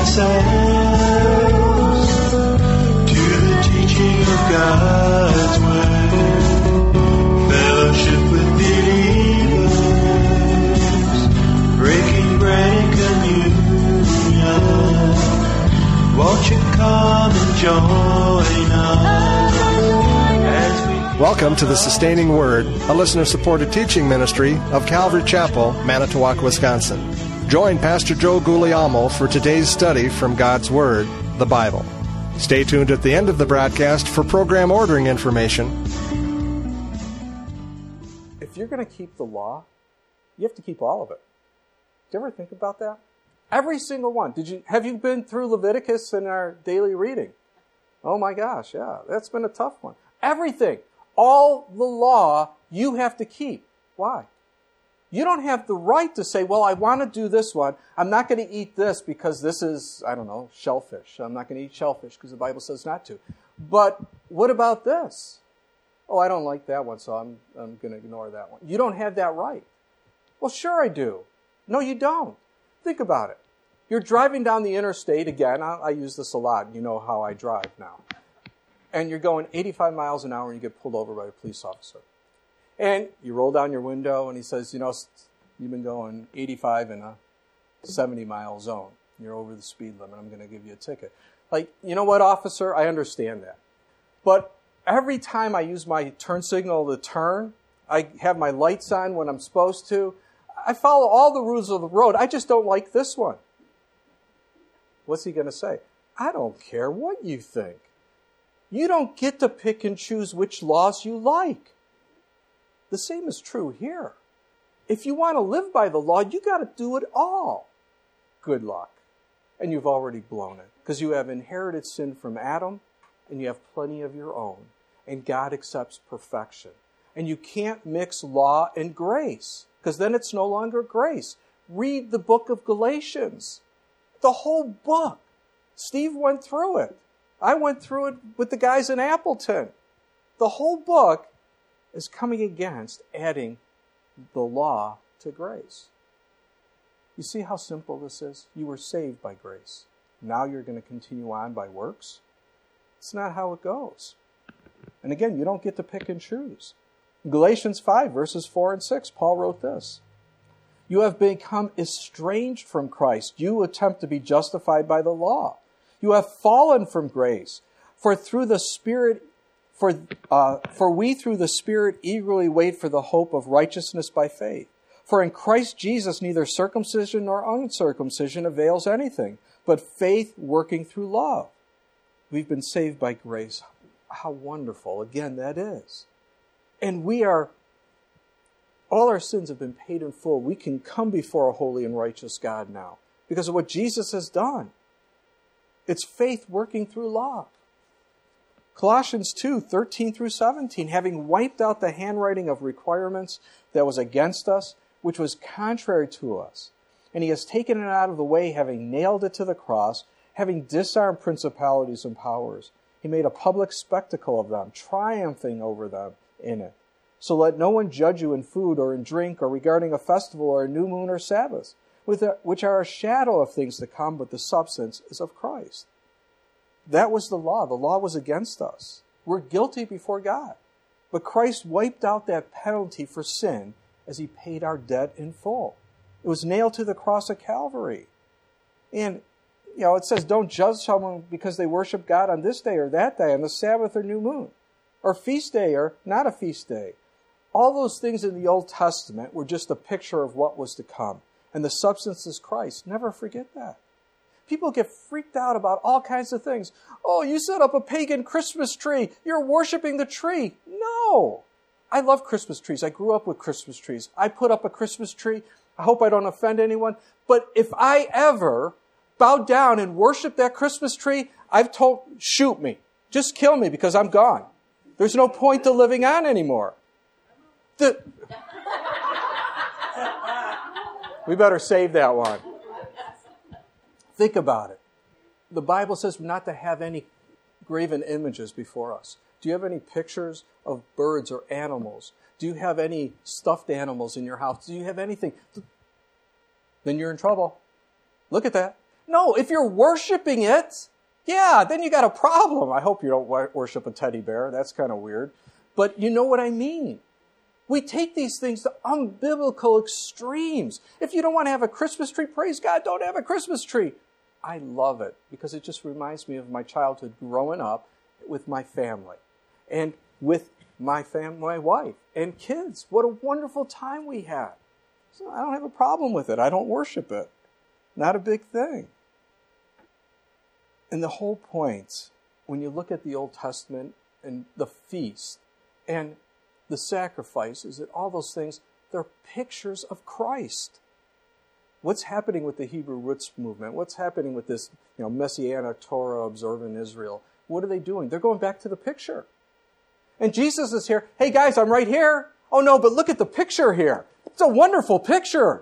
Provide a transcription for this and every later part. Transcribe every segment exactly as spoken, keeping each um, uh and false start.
ourselves to the teaching of God's word, fellowship with believers, breaking bread and communion. Won't you come and join us as we... Welcome to the Sustaining Word, a listener-supported teaching ministry of Calvary Chapel, Manitowoc, Wisconsin. Join Pastor Joe Guglielmo for today's study from God's Word, the Bible. Stay tuned at the end of the broadcast for program ordering information. If you're going to keep the law, you have to keep all of it. Did you ever think about that? Every single one. Did you have you been through Leviticus in our daily reading? Oh my gosh, yeah, that's been a tough one. Everything, all the law, you have to keep. Why? You don't have the right to say, well, I want to do this one. I'm not going to eat this because this is, I don't know, shellfish. I'm not going to eat shellfish because the Bible says not to. But what about this? Oh, I don't like that one, so I'm, I'm going to ignore that one. You don't have that right. Well, sure I do. No, you don't. Think about it. You're driving down the interstate. Again, I, I use this a lot. You know how I drive now. And you're going eighty-five miles an hour and you get pulled over by a police officer. And you roll down your window and he says, you know, you've been going eighty-five in a seventy mile zone. You're over the speed limit. I'm going to give you a ticket. Like, you know what, officer? I understand that. But every time I use my turn signal to turn, I have my lights on when I'm supposed to. I follow all the rules of the road. I just don't like this one. What's he going to say? I don't care what you think. You don't get to pick and choose which laws you like. The same is true here. If you want to live by the law, you got to do it all. Good luck. And you've already blown it because you have inherited sin from Adam and you have plenty of your own. And God accepts perfection. And you can't mix law and grace because then it's no longer grace. Read the book of Galatians. The whole book. Steve went through it. I went through it with the guys in Appleton. The whole book is coming against adding the law to grace. You see how simple this is? You were saved by grace. Now you're going to continue on by works? It's not how it goes. And again, you don't get to pick and choose. In Galatians five, verses four and six, Paul wrote this. You have become estranged from Christ. You attempt to be justified by the law. You have fallen from grace. For through the Spirit For, uh, for we through the Spirit eagerly wait for the hope of righteousness by faith. For in Christ Jesus neither circumcision nor uncircumcision avails anything, but faith working through love. We've been saved by grace. How wonderful, again, that is. And we are, all our sins have been paid in full. We can come before a holy and righteous God now because of what Jesus has done. It's faith working through love. Colossians two, thirteen through seventeen, having wiped out the handwriting of requirements that was against us, which was contrary to us. And he has taken it out of the way, having nailed it to the cross, having disarmed principalities and powers. He made a public spectacle of them, triumphing over them in it. So let no one judge you in food or in drink or regarding a festival or a new moon or Sabbath, which are a shadow of things to come, but the substance is of Christ. That was the law. The law was against us. We're guilty before God. But Christ wiped out that penalty for sin as he paid our debt in full. It was nailed to the cross of Calvary. And, you know, it says don't judge someone because they worship God on this day or that day, on the Sabbath or new moon, or feast day or not a feast day. All those things in the Old Testament were just a picture of what was to come. And the substance is Christ. Never forget that. People get freaked out about all kinds of things. Oh, you set up a pagan Christmas tree. You're worshiping the tree. No. I love Christmas trees. I grew up with Christmas trees. I put up a Christmas tree. I hope I don't offend anyone. But if I ever bow down and worship that Christmas tree, I've told, shoot me. Just kill me because I'm gone. There's no point to living on anymore. The... We better save that one. Think about it. The Bible says not to have any graven images before us. Do you have any pictures of birds or animals? Do you have any stuffed animals in your house? Do you have anything? Then you're in trouble. Look at that. No, if you're worshiping it, yeah, then you got a problem. I hope you don't worship a teddy bear. That's kind of weird. But you know what I mean. We take these things to unbiblical extremes. If you don't want to have a Christmas tree, praise God, don't have a Christmas tree. I love it because it just reminds me of my childhood growing up with my family and with my fam- my wife and kids. What a wonderful time we had. So I don't have a problem with it. I don't worship it. Not a big thing. And the whole point, when you look at the Old Testament and the feast and the sacrifices and all those things, they're pictures of Christ. What's happening with the Hebrew roots movement? What's happening with this, you know, Messianic Torah observant Israel? What are they doing? They're going back to the picture. And Jesus is here. Hey guys, I'm right here. Oh no, but look at the picture here. It's a wonderful picture.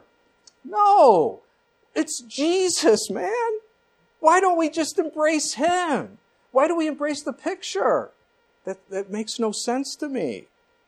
No, it's Jesus, man. Why don't we just embrace him? Why do we embrace the picture? That, that makes no sense to me.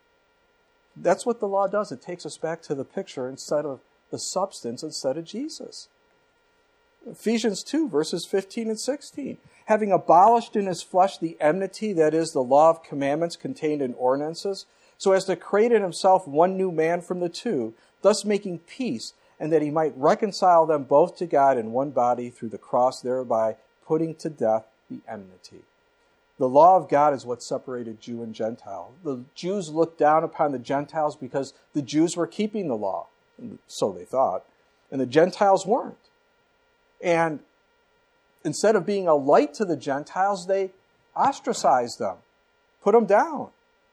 That's what the law does. It takes us back to the picture instead of the substance, instead of Jesus. Ephesians two, verses fifteen and sixteen. Having abolished in his flesh the enmity, that is, the law of commandments contained in ordinances, so as to create in himself one new man from the two, thus making peace, and that he might reconcile them both to God in one body through the cross, thereby putting to death the enmity. The law of God is what separated Jew and Gentile. The Jews looked down upon the Gentiles because the Jews were keeping the law, so they thought, and the Gentiles weren't. And instead of being a light to the Gentiles, they ostracized them, put them down.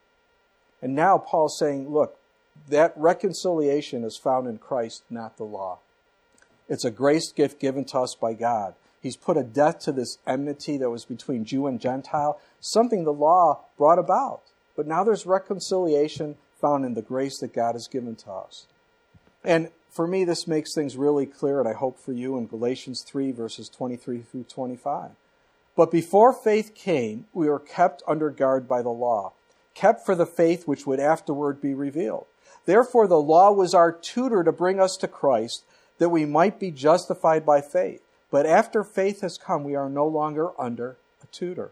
And now Paul's saying, look, that reconciliation is found in Christ, not the law. It's a grace gift given to us by God. He's put a death to this enmity that was between Jew and Gentile, something the law brought about. But now there's reconciliation found in the grace that God has given to us. And for me, this makes things really clear, and I hope for you, in Galatians three, verses twenty-three through twenty-five. But before faith came, we were kept under guard by the law, kept for the faith which would afterward be revealed. Therefore, the law was our tutor to bring us to Christ, that we might be justified by faith. But after faith has come, we are no longer under a tutor.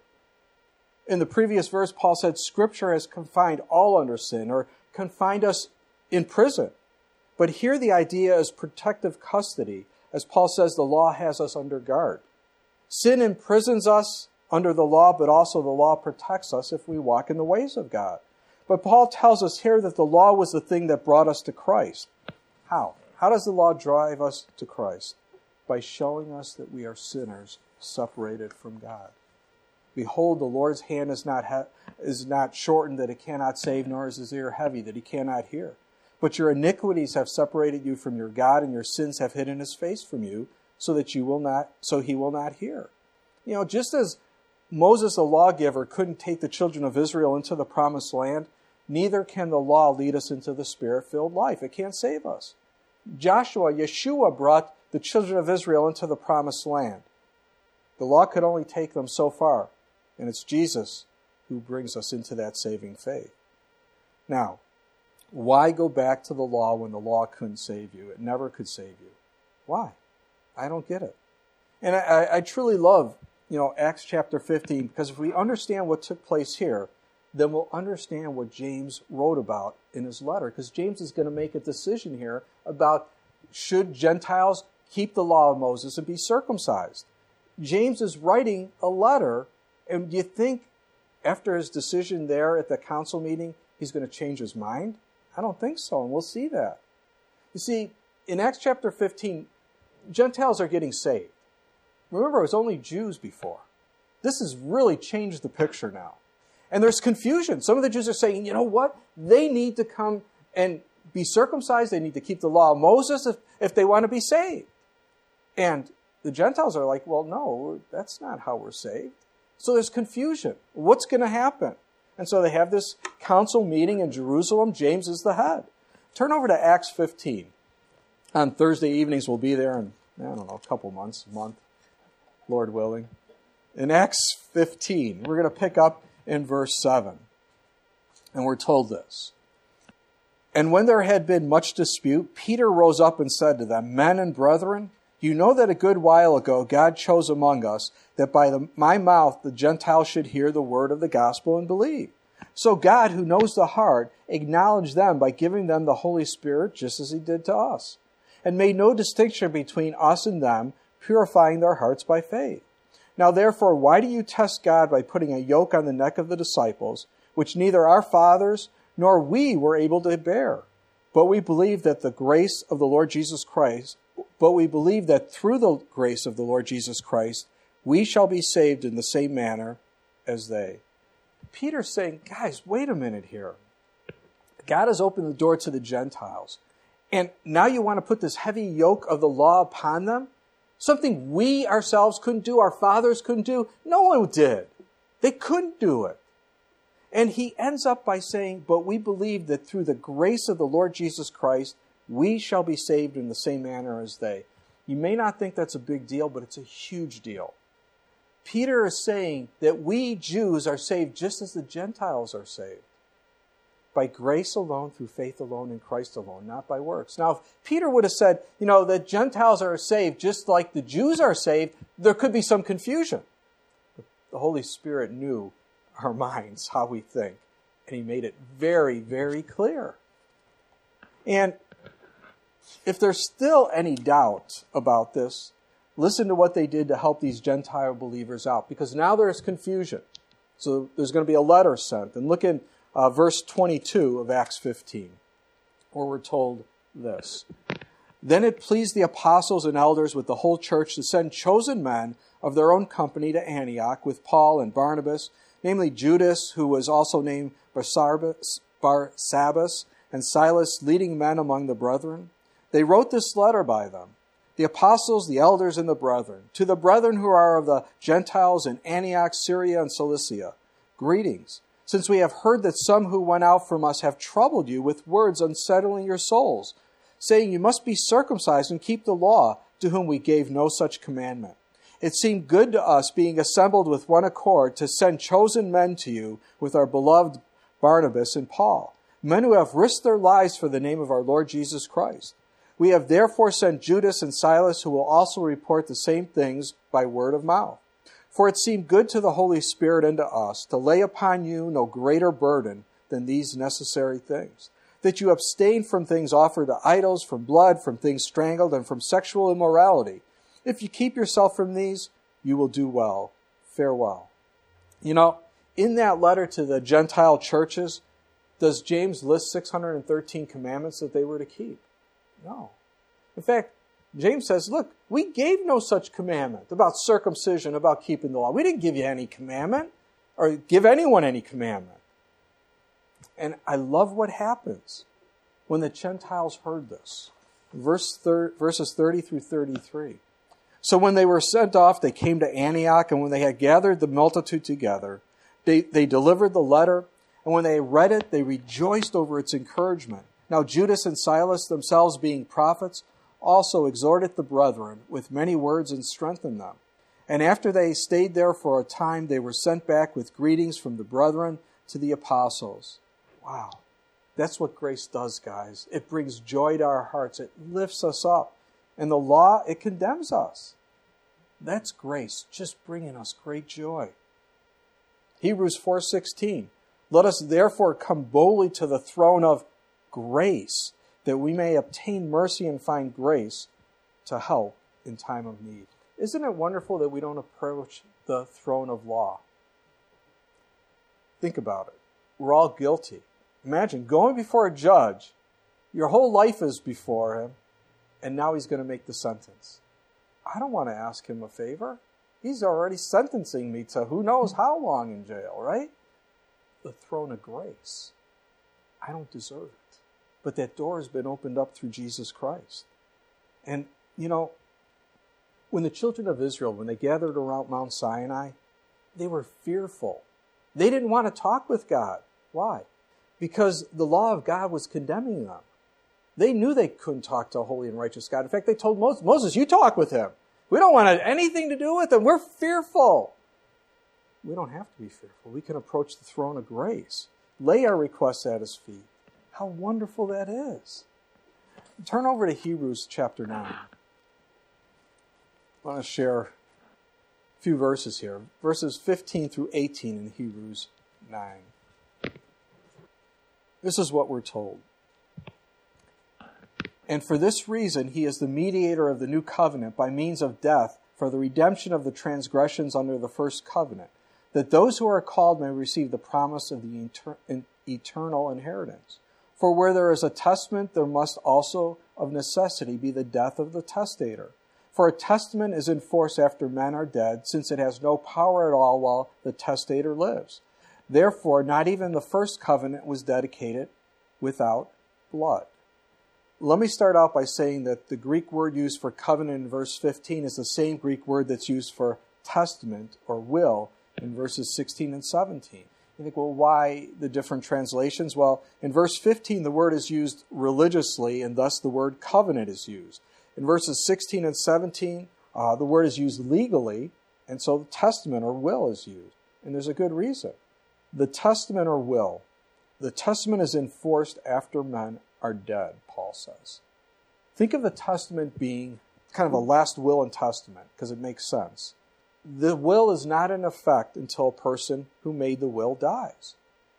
In the previous verse, Paul said, Scripture has confined all under sin, or confined us in prison. But here the idea is protective custody. As Paul says, the law has us under guard. Sin imprisons us under the law, but also the law protects us if we walk in the ways of God. But Paul tells us here that the law was the thing that brought us to Christ. How? How does the law drive us to Christ? By showing us that we are sinners separated from God. Behold, the Lord's hand is not he- is not shortened that it cannot save, nor is his ear heavy that he cannot hear. But your iniquities have separated you from your God, and your sins have hidden his face from you, so that you will not, so he will not hear. You know, just as Moses, the lawgiver, couldn't take the children of Israel into the promised land, neither can the law lead us into the Spirit-filled life. It can't save us. Joshua, Yeshua brought the children of Israel into the promised land. The law could only take them so far, and it's Jesus who brings us into that saving faith. Now, why go back to the law when the law couldn't save you? It never could save you. Why? I don't get it. And I, I truly love, you know, Acts chapter fifteen, because if we understand what took place here, then we'll understand what James wrote about in his letter. Because James is going to make a decision here about should Gentiles keep the law of Moses and be circumcised. James is writing a letter, and do you think after his decision there at the council meeting, he's going to change his mind? I don't think so, and we'll see that. You see, in Acts chapter fifteen, Gentiles are getting saved. Remember, it was only Jews before. This has really changed the picture now. And there's confusion. Some of the Jews are saying, you know what? They need to come and be circumcised. They need to keep the law of Moses if, if they want to be saved. And the Gentiles are like, well, no, that's not how we're saved. So there's confusion. What's going to happen? And so they have this council meeting in Jerusalem. James is the head. Turn over to Acts fifteen. On Thursday evenings, we'll be there in, I don't know, a couple months, a month, Lord willing. In Acts fifteen, we're going to pick up in verse seven. And we're told this. And when there had been much dispute, Peter rose up and said to them, Men and brethren, You know that a good while ago God chose among us that by the, my mouth the Gentiles should hear the word of the gospel and believe. So God, who knows the heart, acknowledged them by giving them the Holy Spirit just as he did to us, and made no distinction between us and them, purifying their hearts by faith. Now therefore, why do you test God by putting a yoke on the neck of the disciples, which neither our fathers nor we were able to bear? But we believe that the grace of the Lord Jesus Christ, but we believe that through the grace of the Lord Jesus Christ, we shall be saved in the same manner as they. Peter's saying, guys, wait a minute here. God has opened the door to the Gentiles. And now you want to put this heavy yoke of the law upon them? Something we ourselves couldn't do, our fathers couldn't do. No one did. They couldn't do it. And he ends up by saying, but we believe that through the grace of the Lord Jesus Christ, we shall be saved in the same manner as they. You may not think that's a big deal, but it's a huge deal. Peter is saying that we Jews are saved just as the Gentiles are saved. By grace alone, through faith alone, in Christ alone, not by works. Now, if Peter would have said, you know, the Gentiles are saved just like the Jews are saved, there could be some confusion. But the Holy Spirit knew our minds, how we think, and he made it very, very clear. And if there's still any doubt about this, listen to what they did to help these Gentile believers out, because now there's confusion. So there's going to be a letter sent. And look in uh, verse twenty-two of Acts fifteen, where we're told this. Then it pleased the apostles and elders with the whole church to send chosen men of their own company to Antioch with Paul and Barnabas, namely Judas, who was also named Barsabas, Barsabas, and Silas, leading men among the brethren. They wrote this letter by them, the apostles, the elders, and the brethren, to the brethren who are of the Gentiles in Antioch, Syria, and Cilicia. Greetings, since we have heard that some who went out from us have troubled you with words unsettling your souls, saying you must be circumcised and keep the law, to whom we gave no such commandment. It seemed good to us, being assembled with one accord, to send chosen men to you with our beloved Barnabas and Paul, men who have risked their lives for the name of our Lord Jesus Christ. We have therefore sent Judas and Silas, who will also report the same things by word of mouth. For it seemed good to the Holy Spirit and to us to lay upon you no greater burden than these necessary things, that you abstain from things offered to idols, from blood, from things strangled, and from sexual immorality. If you keep yourself from these, you will do well. Farewell. You know, in that letter to the Gentile churches, does James list six hundred thirteen commandments that they were to keep? No. In fact, James says, look, we gave no such commandment about circumcision, about keeping the law. We didn't give you any commandment or give anyone any commandment. And I love what happens when the Gentiles heard this. Verse thir- verses thirty through thirty-three. So when they were sent off, they came to Antioch, and when they had gathered the multitude together, they, they delivered the letter, and when they read it, they rejoiced over its encouragement. Now Judas and Silas, themselves being prophets, also exhorted the brethren with many words and strengthened them. And after they stayed there for a time, they were sent back with greetings from the brethren to the apostles. Wow. That's what grace does, guys. It brings joy to our hearts. It lifts us up. And the law, it condemns us. That's grace, just bringing us great joy. Hebrews four sixteen. Let us therefore come boldly to the throne of grace, that we may obtain mercy and find grace to help in time of need. Isn't it wonderful that we don't approach the throne of law? Think about it. We're all guilty. Imagine going before a judge. Your whole life is before him, and now he's going to make the sentence. I don't want to ask him a favor. He's already sentencing me to who knows how long in jail, right? The throne of grace. I don't deserve it. But that door has been opened up through Jesus Christ. And, you know, when the children of Israel, when they gathered around Mount Sinai, they were fearful. They didn't want to talk with God. Why? Because the law of God was condemning them. They knew they couldn't talk to a holy and righteous God. In fact, they told Moses, Moses, you talk with him. We don't want anything to do with him. We're fearful. We don't have to be fearful. We can approach the throne of grace. Lay our requests at his feet. How wonderful that is. Turn over to Hebrews chapter nine. I want to share a few verses here. Verses fifteen through eighteen in Hebrews nine. This is what we're told. And for this reason, he is the mediator of the new covenant by means of death for the redemption of the transgressions under the first covenant, that those who are called may receive the promise of the inter- eternal inheritance. For where there is a testament, there must also of necessity be the death of the testator. For a testament is in force after men are dead, since it has no power at all while the testator lives. Therefore, not even the first covenant was dedicated without blood. Let me start out by saying that the Greek word used for covenant in verse fifteen is the same Greek word that's used for testament or will in verses sixteen and seventeen. You think, well, why the different translations? Well, in verse fifteen, the word is used religiously, and thus the word covenant is used. In verses sixteen and seventeen, uh, the word is used legally, and so the testament or will is used. And there's a good reason. The testament or will, the testament is enforced after men are dead, Paul says. Think of the testament being kind of a last will and testament, because it makes sense. The will is not in effect until a person who made the will dies.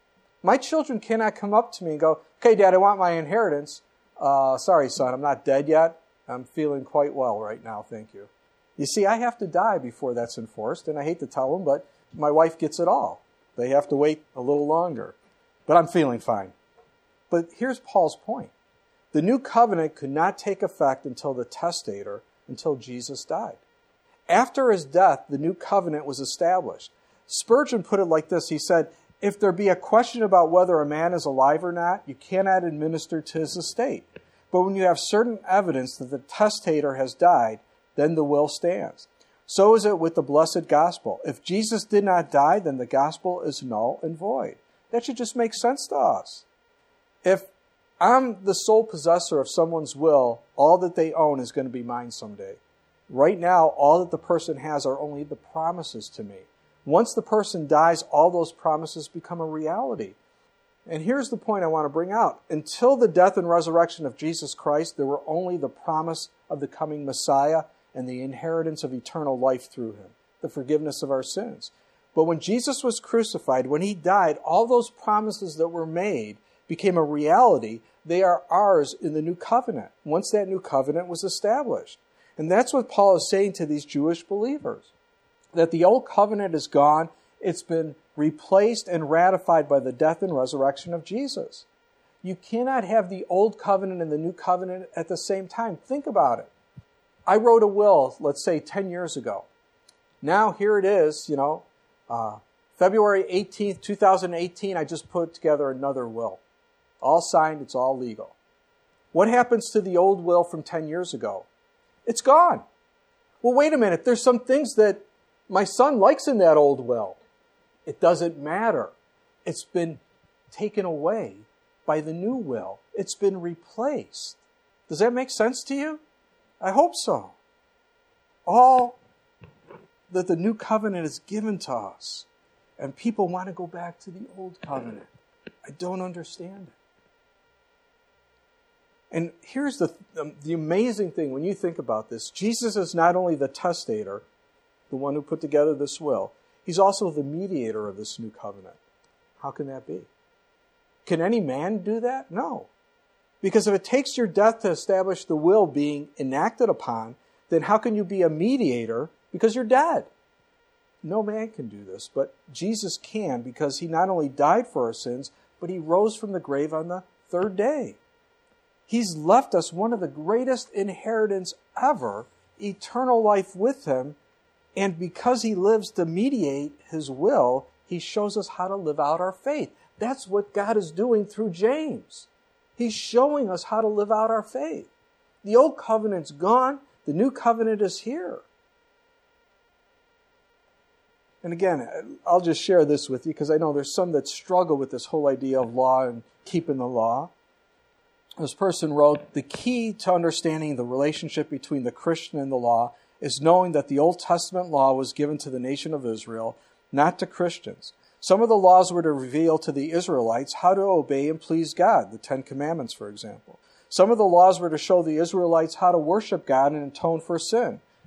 My children cannot come up to me and go, okay, Dad, I want my inheritance. Uh, sorry, son, I'm not dead yet. I'm feeling quite well right now, thank you. You see, I have to die before that's enforced, and I hate to tell them, but my wife gets it all. They have to wait a little longer. But I'm feeling fine. But here's Paul's point. The new covenant could not take effect until the testator, until Jesus died. After his death, the new covenant was established. Spurgeon put it like this. He said, if there be a question about whether a man is alive or not, you cannot administer to his estate. But when you have certain evidence that the testator has died, then the will stands. So is it with the blessed gospel. If Jesus did not die, then the gospel is null and void. That should just make sense to us. If I'm the sole possessor of someone's will, all that they own is going to be mine someday. Right now, all that the person has are only the promises to me. Once the person dies, all those promises become a reality. And here's the point I want to bring out. Until the death and resurrection of Jesus Christ, there were only the promise of the coming Messiah and the inheritance of eternal life through him, the forgiveness of our sins. But when Jesus was crucified, when he died, all those promises that were made became a reality. They are ours in the new covenant, once that new covenant was established. And that's what Paul is saying to these Jewish believers, that the old covenant is gone. It's been replaced and ratified by the death and resurrection of Jesus. You cannot have the old covenant and the new covenant at the same time. Think about it. I wrote a will, let's say ten years ago. Now here it is, you know, uh, February eighteenth, twenty eighteen, I just put together another will. All signed, it's all legal. What happens to the old will from ten years ago? It's gone. Well, wait a minute, there's some things that my son likes in that old will. It doesn't matter. It's been taken away by the new will. It's been replaced. Does that make sense to you? I hope so. All that the new covenant is given to us, and people want to go back to the old covenant. I don't understand it. And here's the, the, the amazing thing when you think about this. Jesus is not only the testator, the one who put together this will, he's also the mediator of this new covenant. How can that be? Can any man do that? No. Because if it takes your death to establish the will being enacted upon, then how can you be a mediator? Because you're dead. No man can do this, but Jesus can, because he not only died for our sins, but he rose from the grave on the third day. He's left us one of the greatest inheritance ever, eternal life with him. And because he lives to mediate his will, he shows us how to live out our faith. That's what God is doing through James. He's showing us how to live out our faith. The old covenant's gone. The new covenant is here. And again, I'll just share this with you because I know there's some that struggle with this whole idea of law and keeping the law. This person wrote, the key to understanding the relationship between the Christian and the law is knowing that the Old Testament law was given to the nation of Israel, not to Christians. Some of the laws were to reveal to the Israelites how to obey and please God, the Ten Commandments, for example. Some of the laws were to show the Israelites how to worship God and atone for sin,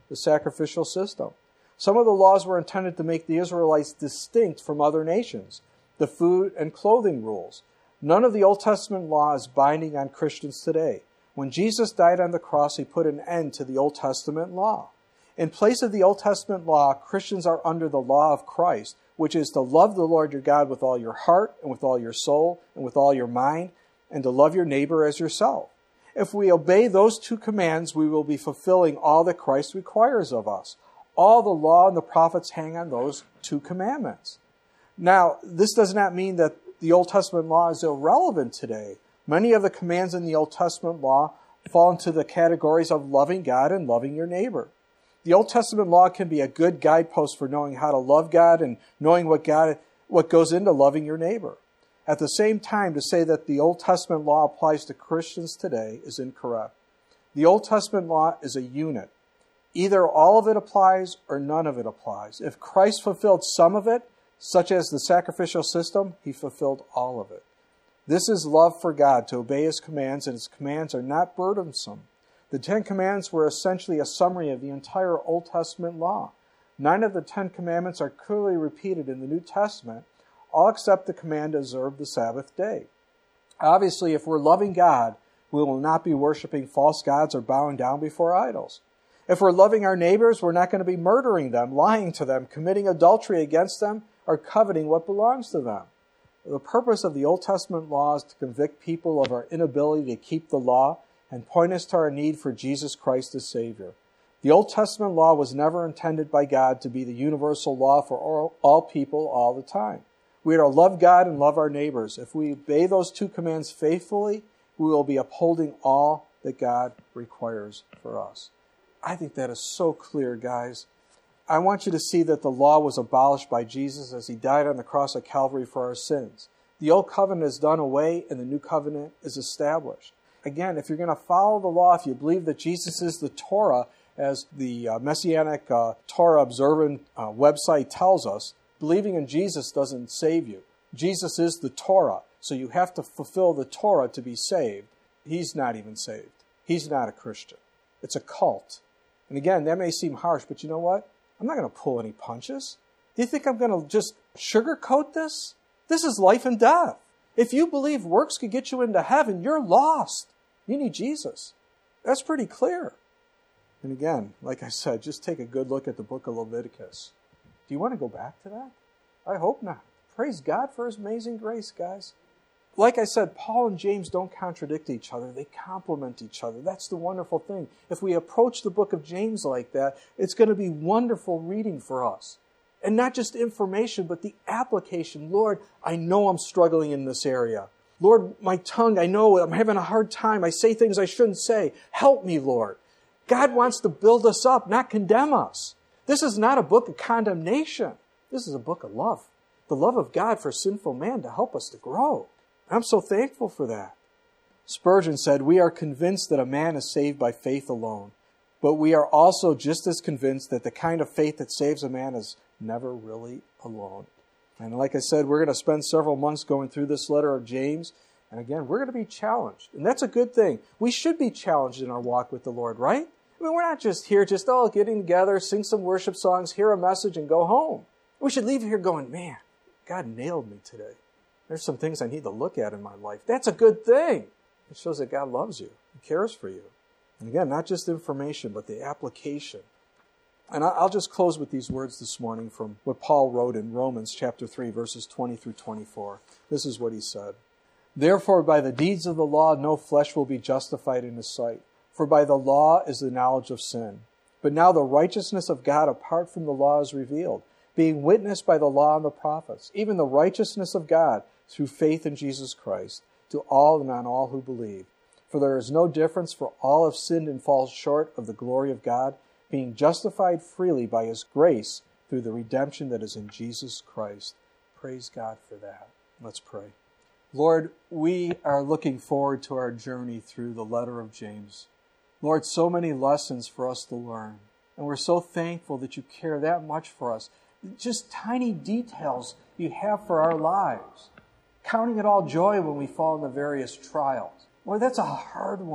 the sacrificial system. Some of the laws were intended to make the Israelites distinct from other nations, the food and clothing rules. None of the Old Testament law is binding on Christians today. When Jesus died on the cross, he put an end to the Old Testament law. In place of the Old Testament law, Christians are under the law of Christ, which is to love the Lord your God with all your heart and with all your soul and with all your mind, and to love your neighbor as yourself. If we obey those two commands, we will be fulfilling all that Christ requires of us. All the law and the prophets hang on those two commandments. Now, this does not mean that the Old Testament law is irrelevant today. Many of the commands in the Old Testament law fall into the categories of loving God and loving your neighbor. The Old Testament law can be a good guidepost for knowing how to love God and knowing what God, what goes into loving your neighbor. At the same time, to say that the Old Testament law applies to Christians today is incorrect. The Old Testament law is a unit. Either all of it applies or none of it applies. If Christ fulfilled some of it, such as the sacrificial system, he fulfilled all of it. This is love for God, to obey his commands, and his commands are not burdensome. The Ten Commandments were essentially a summary of the entire Old Testament law. Nine of the Ten Commandments are clearly repeated in the New Testament, all except the command to observe the Sabbath day. Obviously, if we're loving God, we will not be worshiping false gods or bowing down before idols. If we're loving our neighbors, we're not going to be murdering them, lying to them, committing adultery against them, or coveting what belongs to them. The purpose of the Old Testament law is to convict people of our inability to keep the law and point us to our need for Jesus Christ as Savior. The Old Testament law was never intended by God to be the universal law for all, all people all the time. We are to love God and love our neighbors. If we obey those two commands faithfully, we will be upholding all that God requires for us. I think that is so clear, guys. I want you to see that the law was abolished by Jesus as he died on the cross of Calvary for our sins. The old covenant is done away and the new covenant is established. Again, if you're going to follow the law, if you believe that Jesus is the Torah, as the uh, Messianic uh, Torah Observant uh, website tells us, believing in Jesus doesn't save you. Jesus is the Torah, so you have to fulfill the Torah to be saved. He's not even saved. He's not a Christian. It's a cult. And again, that may seem harsh, but you know what? I'm not going to pull any punches. Do you think I'm going to just sugarcoat this? This is life and death. If you believe works could get you into heaven, you're lost. You need Jesus. That's pretty clear. And again, like I said, just take a good look at the book of Leviticus. Do you want to go back to that? I hope not. Praise God for his amazing grace, guys. Like I said, Paul and James don't contradict each other. They complement each other. That's the wonderful thing. If we approach the book of James like that, it's going to be wonderful reading for us. And not just information, but the application. Lord, I know I'm struggling in this area. Lord, my tongue, I know I'm having a hard time. I say things I shouldn't say. Help me, Lord. God wants to build us up, not condemn us. This is not a book of condemnation. This is a book of love. The love of God for sinful man to help us to grow. I'm so thankful for that. Spurgeon said, "We are convinced that a man is saved by faith alone, but we are also just as convinced that the kind of faith that saves a man is never really alone." And like I said, we're going to spend several months going through this letter of James. And again, we're going to be challenged. And that's a good thing. We should be challenged in our walk with the Lord, right? I mean, we're not just here just, oh, getting together, sing some worship songs, hear a message, and go home. We should leave here going, man, God nailed me today. There's some things I need to look at in my life. That's a good thing. It shows that God loves you. He cares for you. And again, not just information, but the application. And I'll just close with these words this morning from what Paul wrote in Romans chapter three, verses twenty through twenty-four. This is what he said. "Therefore, by the deeds of the law, no flesh will be justified in his sight. For by the law is the knowledge of sin. But now the righteousness of God apart from the law is revealed, being witnessed by the law and the prophets, even the righteousness of God through faith in Jesus Christ, to all and on all who believe. For there is no difference, for all have sinned and fall short of the glory of God, being justified freely by his grace through the redemption that is in Jesus Christ." Praise God for that. Let's pray. Lord, we are looking forward to our journey through the letter of James. Lord, so many lessons for us to learn. And we're so thankful that you care that much for us. Just tiny details you have for our lives. Counting it all joy when we fall into various trials. Lord, that's a hard one.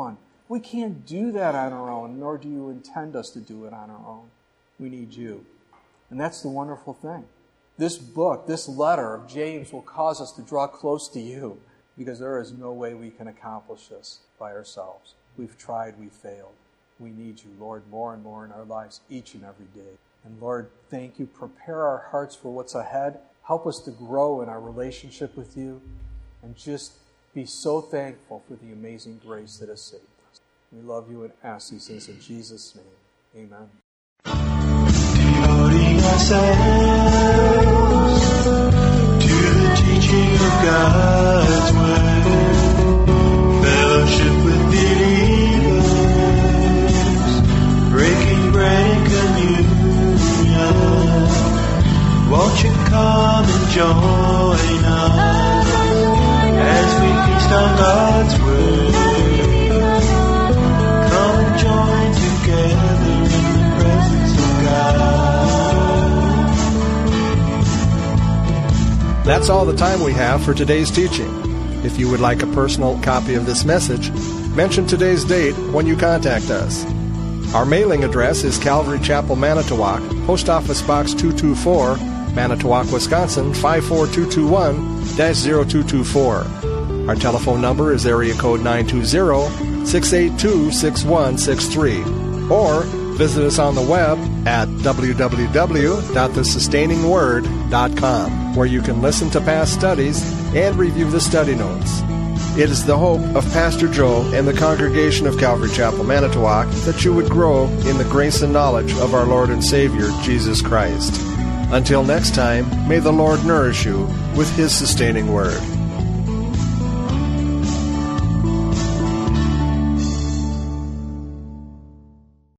We can't do that on our own, nor do you intend us to do it on our own. We need you. And that's the wonderful thing. This book, this letter of James will cause us to draw close to you, because there is no way we can accomplish this by ourselves. We've tried, we've failed. We need you, Lord, more and more in our lives each and every day. And Lord, thank you. Prepare our hearts for what's ahead. Help us to grow in our relationship with you, and just be so thankful for the amazing grace that has saved us. We love you and ask these things in Jesus' name. Amen. Devoting ourselves to the teaching of God's Word, fellowship with believers, breaking bread and communion. Won't you come and join us as we feast on God's Word? Come and join together in the presence of God. That's all the time we have for today's teaching. If you would like a personal copy of this message, mention today's date when you contact us. Our mailing address is Calvary Chapel, Manitowoc, Post Office Box two two four, Manitowoc, Wisconsin five four two two one dash zero two two four. Our telephone number is area code nine two zero, six eight two, six one six three. Or visit us on the web at w w w dot the sustaining word dot com, where you can listen to past studies and review the study notes. It is the hope of Pastor Joe and the congregation of Calvary Chapel, Manitowoc, that you would grow in the grace and knowledge of our Lord and Savior, Jesus Christ. Until next time, may the Lord nourish you with His sustaining word.